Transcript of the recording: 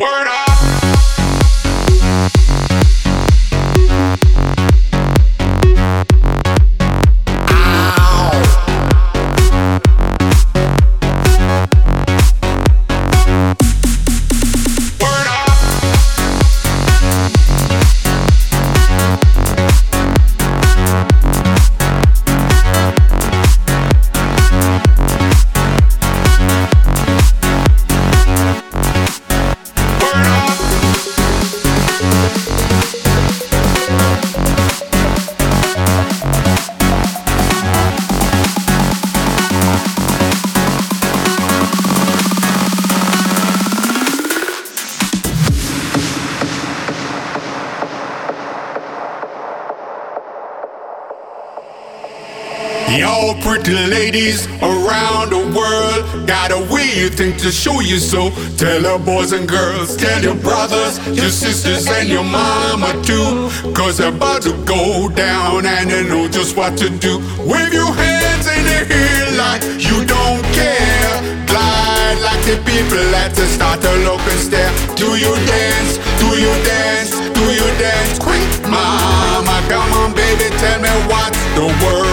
Word up. Y'all pretty ladies around the world got a weird thing to show you, so tell your boys and girls, tell your brothers, your sisters and your mama too, cause they're about to go down and they know just what to do. Wave your hands in the air like you don't care. Glide like the people at the start to look and stare. Do you dance? Do you dance? Do you dance? Quick, mama, come on baby, tell me what's the word.